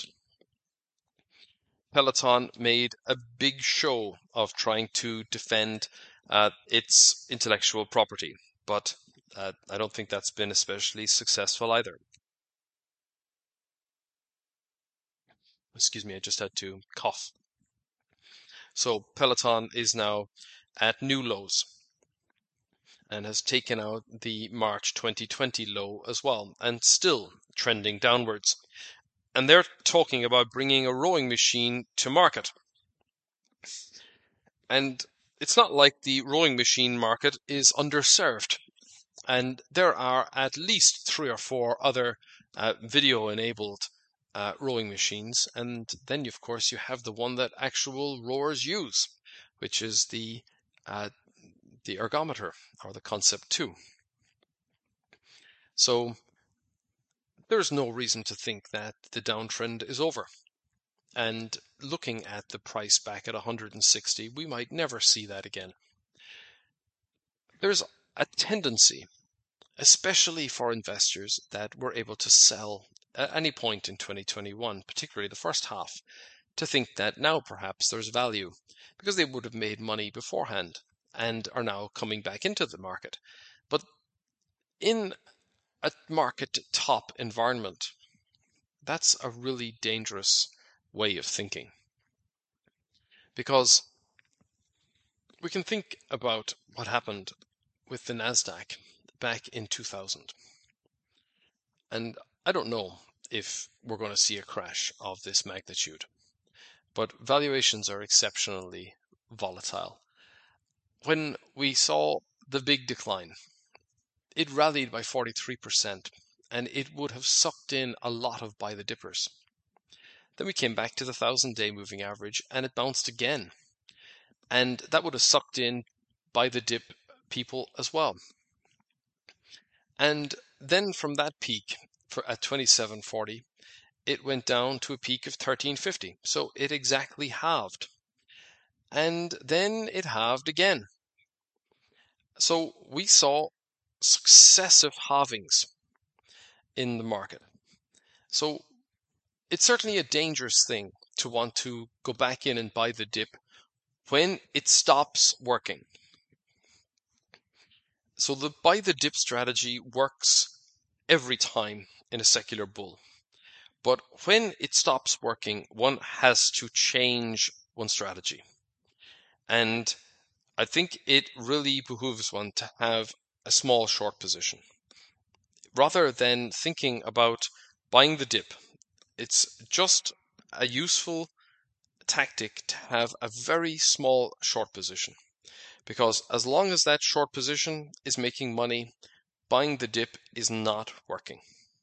Peloton made a big show of trying to defend its intellectual property, but I don't think that's been especially successful either. Excuse me, I just had to cough. So Peloton is now at new lows and has taken out the March 2020 low as well, and still trending downwards. And they're talking about bringing a rowing machine to market. And it's not like the rowing machine market is underserved. And there are at least 3 or 4 other video-enabled rowing machines. And then, of course, you have the one that actual rowers use, which is the ergometer, or the Concept 2. So there's no reason to think that the downtrend is over. And looking at the price back at 160, we might never see that again. There's a tendency, especially for investors that were able to sell at any point in 2021, particularly the first half, to think that now perhaps there's value because they would have made money beforehand and are now coming back into the market. But in a market top environment, that's a really dangerous way of thinking. Because we can think about what happened with the Nasdaq back in 2000. And I don't know if we're going to see a crash of this magnitude, but valuations are exceptionally volatile. When we saw the big decline, it rallied by 43%, and it would have sucked in a lot of buy the dippers. Then we came back to the 1,000-day moving average, and it bounced again. And that would have sucked in buy the dip people as well. And then from that peak at 27.40, it went down to a peak of 13.50. So it exactly halved. And then it halved again. So we saw successive halvings in the market. So it's certainly a dangerous thing to want to go back in and buy the dip when it stops working. So the buy the dip strategy works every time in a secular bull. But when it stops working, one has to change one strategy. And I think it really behooves one to have a small short position. Rather than thinking about buying the dip, it's just a useful tactic to have a very small short position. Because as long as that short position is making money, buying the dip is not working.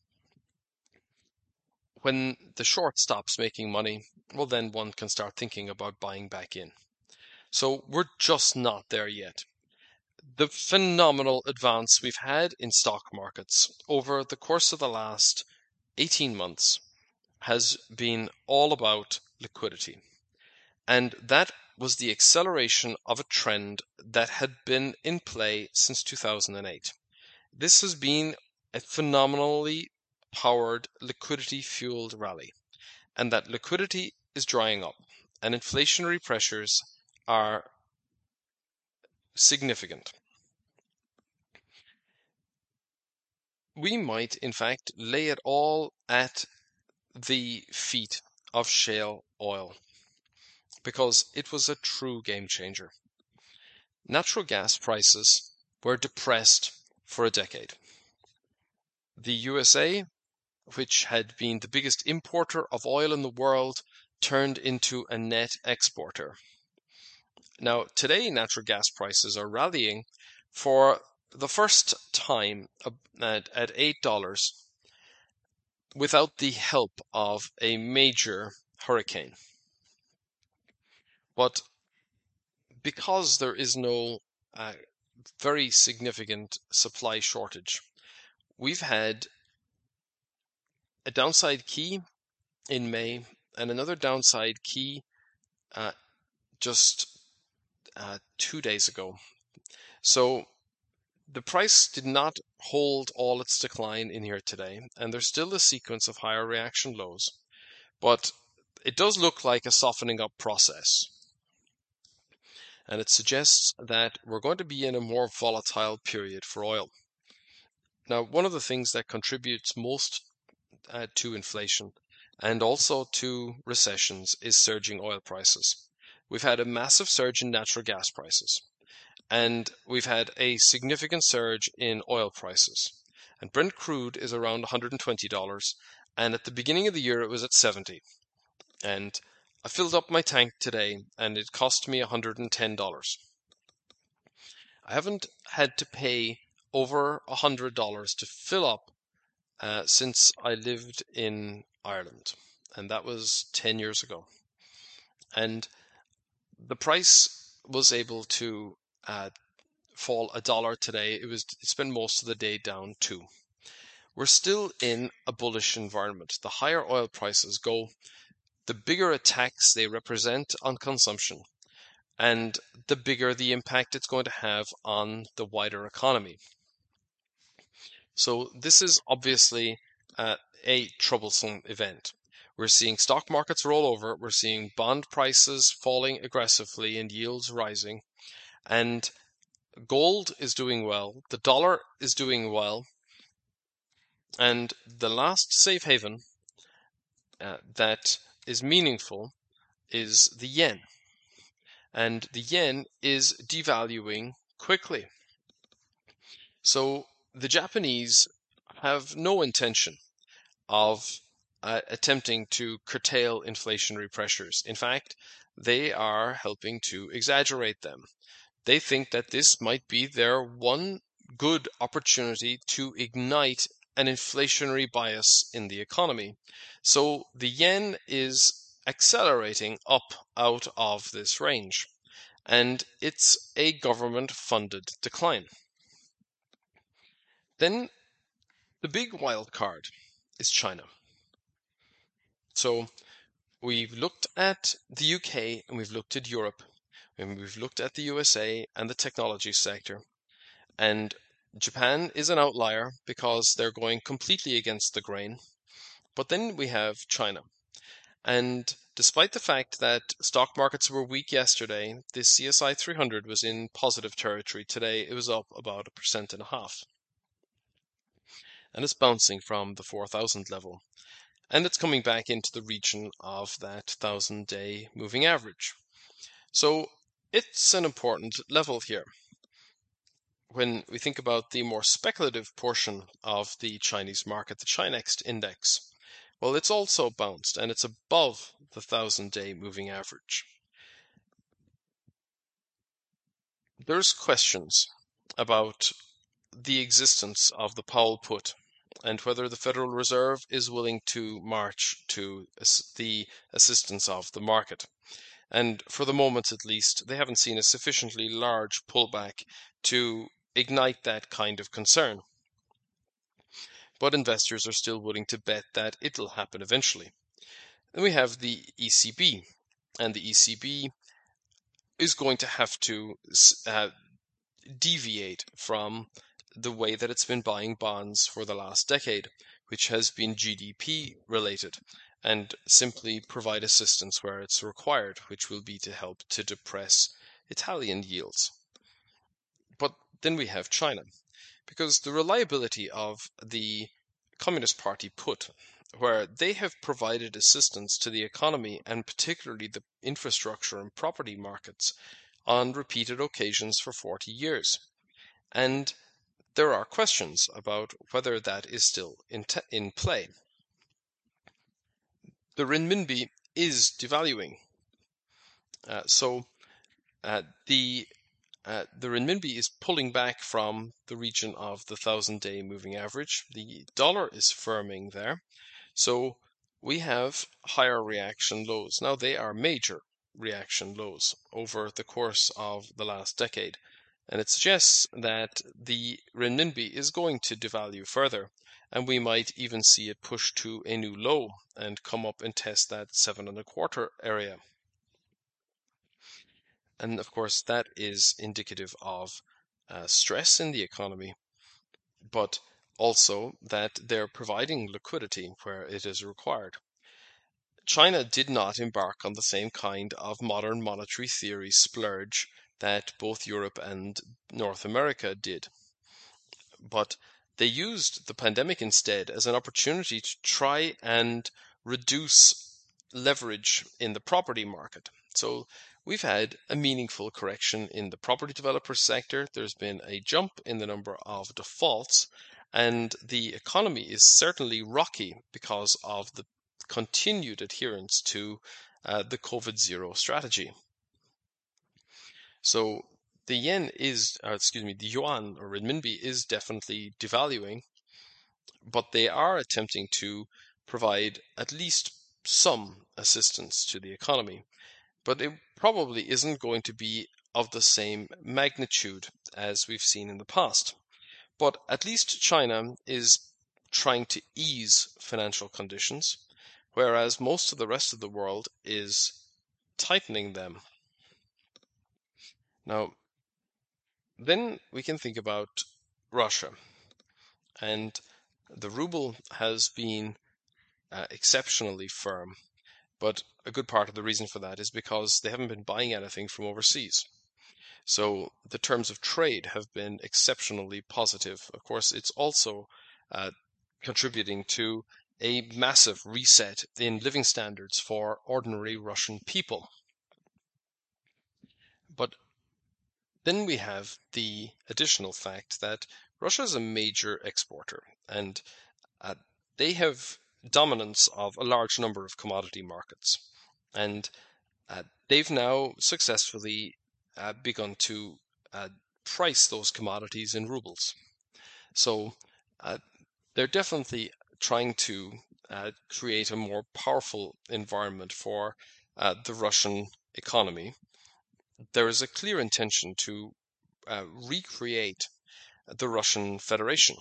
When the short stops making money, well, then one can start thinking about buying back in. So we're just not there yet. The phenomenal advance we've had in stock markets over the course of the last 18 months has been all about liquidity. And that was the acceleration of a trend that had been in play since 2008. This has been a phenomenally powered, liquidity-fueled rally. And that liquidity is drying up, and inflationary pressures are significant. We might, in fact, lay it all at the feet of shale oil, because it was a true game changer. Natural gas prices were depressed for a decade. The USA, which had been the biggest importer of oil in the world, turned into a net exporter. Now, today, natural gas prices are rallying for the first time at $8. without the help of a major hurricane. But because there is no very significant supply shortage, we've had a downside key in May and another downside key just 2 days ago. So the price did not hold all its decline in here today, and there's still a sequence of higher reaction lows, but it does look like a softening up process. And it suggests that we're going to be in a more volatile period for oil. Now, one of the things that contributes most to inflation and also to recessions is surging oil prices. We've had a massive surge in natural gas prices, and we've had a significant surge in oil prices. And Brent crude is around $120, and at the beginning of the year it was at 70. And I filled up my tank today, and it cost me $110. I haven't had to pay over $100 to fill up since I lived in Ireland, and that was 10 years ago. And the price was able to fall $1 today. It's been most of the day down too. We're still in a bullish environment. The higher oil prices go, the bigger a tax they represent on consumption, and the bigger the impact it's going to have on the wider economy. So this is obviously a troublesome event. We're seeing stock markets roll over, we're seeing bond prices falling aggressively and yields rising, and gold is doing well, the dollar is doing well, and the last safe haven that is meaningful is the yen. And the yen is devaluing quickly. So the Japanese have no intention of attempting to curtail inflationary pressures. In fact, they are helping to exaggerate them. They think that this might be their one good opportunity to ignite an inflationary bias in the economy. So the yen is accelerating up out of this range, and it's a government-funded decline. Then the big wild card is China. So we've looked at the UK and we've looked at Europe and we've looked at the USA and the technology sector. And Japan is an outlier because they're going completely against the grain. But then we have China. And despite the fact that stock markets were weak yesterday, the CSI 300 was in positive territory. Today it was up about 1.5%. And it's bouncing from the 4,000 level. And it's coming back into the region of that 1,000-day moving average. So it's an important level here. When we think about the more speculative portion of the Chinese market, the Chinext index, well, it's also bounced and it's above the 1,000-day moving average. There's questions about the existence of the Powell put and whether the Federal Reserve is willing to march to the assistance of the market. And for the moment at least, they haven't seen a sufficiently large pullback to ignite that kind of concern. But investors are still willing to bet that it'll happen eventually. Then we have the ECB, and the ECB is going to have to deviate from the way that it's been buying bonds for the last decade, which has been GDP related, and simply provide assistance where it's required, which will be to help to depress Italian yields. But then we have China, because the reliability of the Communist Party put, where they have provided assistance to the economy and particularly the infrastructure and property markets on repeated occasions for 40 years. And there are questions about whether that is still in play. The renminbi is devaluing. So the renminbi is pulling back from the region of the 1,000-day moving average. The dollar is firming there. So we have higher reaction lows. Now they are major reaction lows over the course of the last decade. And it suggests that the renminbi is going to devalue further, and we might even see it push to a new low and come up and test that 7.25 area. And of course, that is indicative of stress in the economy, but also that they're providing liquidity where it is required. China did not embark on the same kind of modern monetary theory splurge that both Europe and North America did, but they used the pandemic instead as an opportunity to try and reduce leverage in the property market. So we've had a meaningful correction in the property developer sector. There's been a jump in the number of defaults, and the economy is certainly rocky because of the continued adherence to the COVID zero strategy. So the the yuan or renminbi is definitely devaluing, but they are attempting to provide at least some assistance to the economy. But it probably isn't going to be of the same magnitude as we've seen in the past. But at least China is trying to ease financial conditions, whereas most of the rest of the world is tightening them. Now, then we can think about Russia. And the ruble has been exceptionally firm. But a good part of the reason for that is because they haven't been buying anything from overseas. So the terms of trade have been exceptionally positive. Of course, it's also contributing to a massive reset in living standards for ordinary Russian people. But then we have the additional fact that Russia is a major exporter, and they have dominance of a large number of commodity markets. And they've now successfully begun to price those commodities in rubles. So they're definitely trying to create a more powerful environment for the Russian economy. There is a clear intention to recreate the Russian Federation.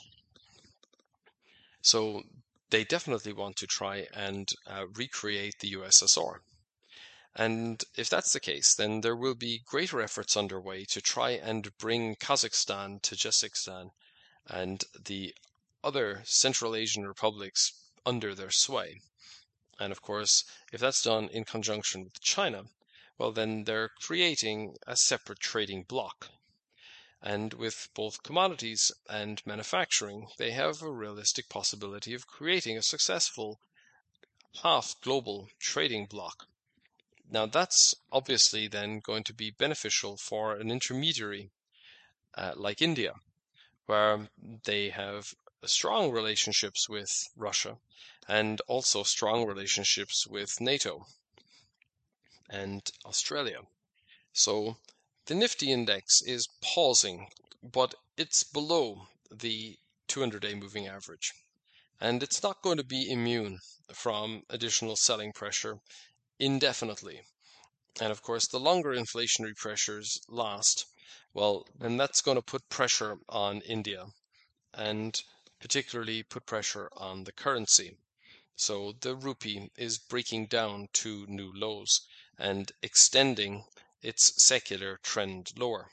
So they definitely want to try and recreate the USSR. And if that's the case, then there will be greater efforts underway to try and bring Kazakhstan, Tajikistan, and the other Central Asian republics under their sway. And of course, if that's done in conjunction with China, well, then they're creating a separate trading bloc. And with both commodities and manufacturing, they have a realistic possibility of creating a successful half-global trading bloc. Now, that's obviously then going to be beneficial for an intermediary like India, where they have strong relationships with Russia and also strong relationships with NATO and Australia. So the Nifty index is pausing, but it's below the 200-day moving average. And it's not going to be immune from additional selling pressure indefinitely. And of course, the longer inflationary pressures last, well, then that's going to put pressure on India and particularly put pressure on the currency. So the rupee is breaking down to new lows and extending its secular trend lower,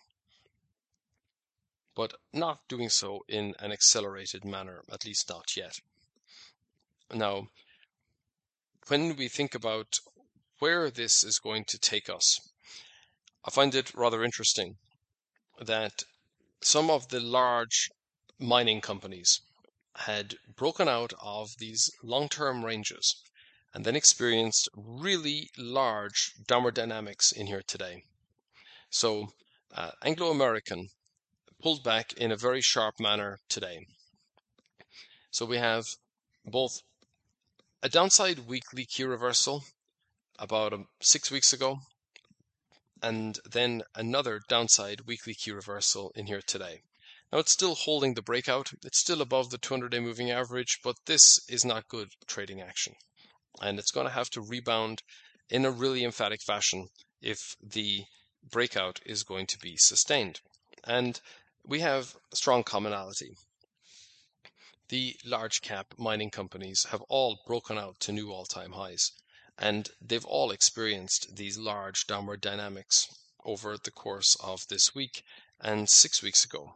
but not doing so in an accelerated manner, at least not yet. Now, when we think about where this is going to take us, I find it rather interesting that some of the large mining companies had broken out of these long-term ranges and then experienced really large downward dynamics in here today. So Anglo American pulled back in a very sharp manner today. So we have both a downside weekly key reversal about 6 weeks ago, and then another downside weekly key reversal in here today. Now it's still holding the breakout. It's still above the 200-day moving average, but this is not good trading action. And it's going to have to rebound in a really emphatic fashion if the breakout is going to be sustained. And we have a strong commonality. The large cap mining companies have all broken out to new all-time highs, and they've all experienced these large downward dynamics over the course of this week and 6 weeks ago.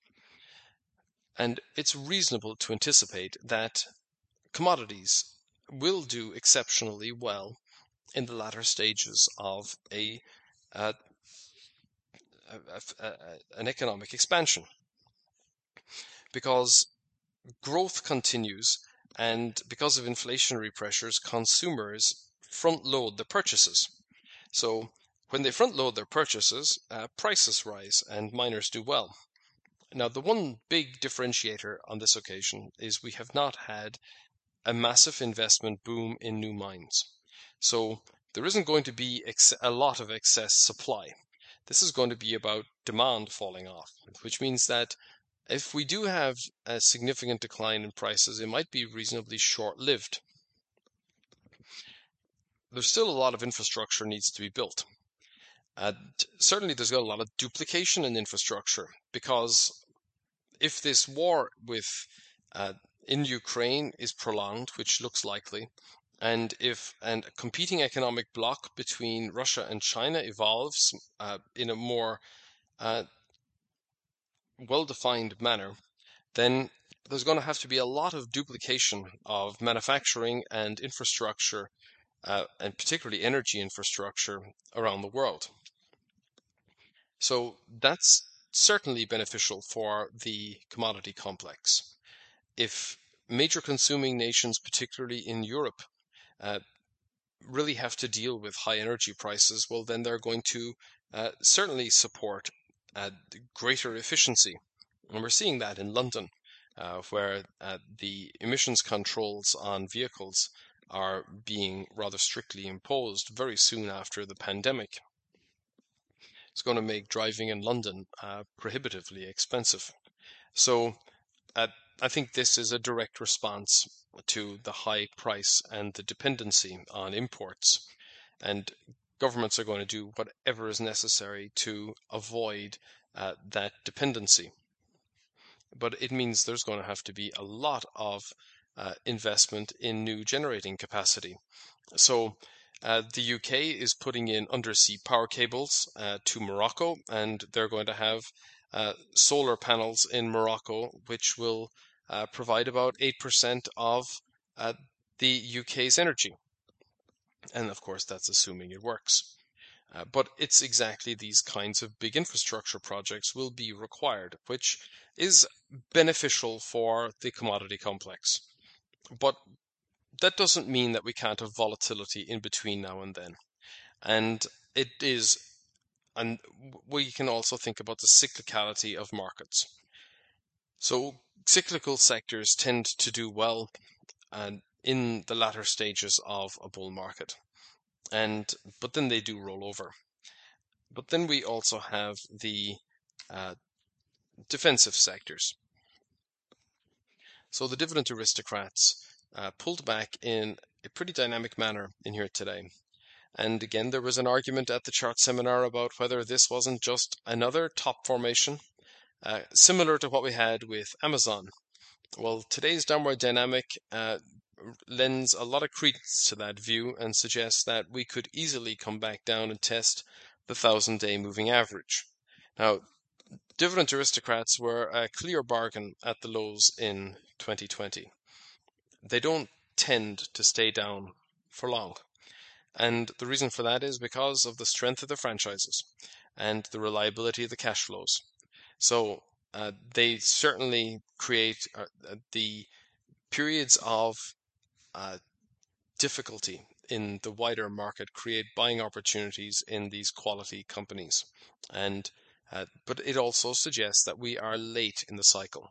And it's reasonable to anticipate that commodities will do exceptionally well in the latter stages of an economic expansion, because growth continues, and because of inflationary pressures, consumers front load their purchases. So when they front load their purchases, prices rise and miners do well. Now, the one big differentiator on this occasion is we have not had a massive investment boom in new mines. So there isn't going to be a lot of excess supply. This is going to be about demand falling off, which means that if we do have a significant decline in prices, it might be reasonably short-lived. There's still a lot of infrastructure needs to be built. Certainly there's got a lot of duplication in infrastructure, because if this war in Ukraine is prolonged, which looks likely, and if a competing economic bloc between Russia and China evolves in a more well-defined manner, then there's going to have to be a lot of duplication of manufacturing and infrastructure, and particularly energy infrastructure around the world. So that's certainly beneficial for the commodity complex. If major consuming nations, particularly in Europe, really have to deal with high energy prices, well, then they're going to certainly support greater efficiency. And we're seeing that in London, where the emissions controls on vehicles are being rather strictly imposed very soon after the pandemic. It's going to make driving in London prohibitively expensive. So I think this is a direct response to the high price and the dependency on imports. And governments are going to do whatever is necessary to avoid that dependency. But it means there's going to have to be a lot of investment in new generating capacity. So the UK is putting in undersea power cables to Morocco, and they're going to have solar panels in Morocco, which will provide about 8% of the UK's energy. And of course, that's assuming it works. But it's exactly these kinds of big infrastructure projects will be required, which is beneficial for the commodity complex. But that doesn't mean that we can't have volatility in between now and then. And we can also think about the cyclicality of markets. So cyclical sectors tend to do well in the latter stages of a bull market. But then they do roll over. But then we also have the defensive sectors. So the dividend aristocrats pulled back in a pretty dynamic manner in here today. And again, there was an argument at the chart seminar about whether this wasn't just another top formation, similar to what we had with Amazon. Well, today's downward dynamic lends a lot of credence to that view and suggests that we could easily come back down and test the 1,000-day moving average. Now, dividend aristocrats were a clear bargain at the lows in 2020. They don't tend to stay down for long. And the reason for that is because of the strength of the franchises and the reliability of the cash flows. So they certainly create the periods of difficulty in the wider market, create buying opportunities in these quality companies. But it also suggests that we are late in the cycle.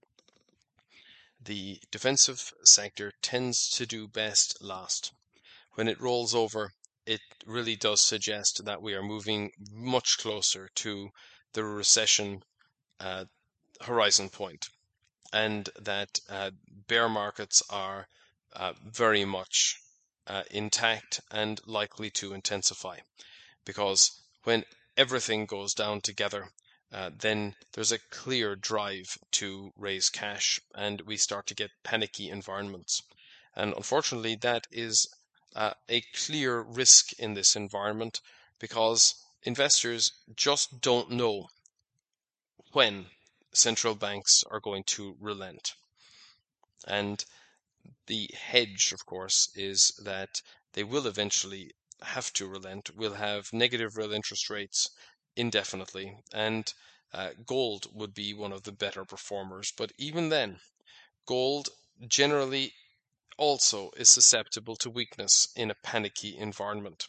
The defensive sector tends to do best last. When it rolls over, it really does suggest that we are moving much closer to the recession horizon point, and that bear markets are very much intact and likely to intensify. Because when everything goes down together, then there's a clear drive to raise cash, and we start to get panicky environments. And unfortunately, that is a clear risk in this environment, because investors just don't know when central banks are going to relent. And the hedge, of course, is that they will eventually have to relent. We'll have negative real interest rates indefinitely, and gold would be one of the better performers. But even then, gold generally also is susceptible to weakness in a panicky environment.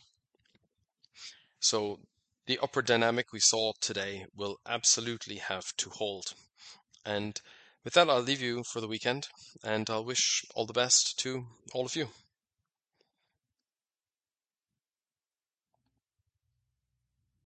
So the upper dynamic we saw today will absolutely have to hold. And with that, I'll leave you for the weekend, and I'll wish all the best to all of you.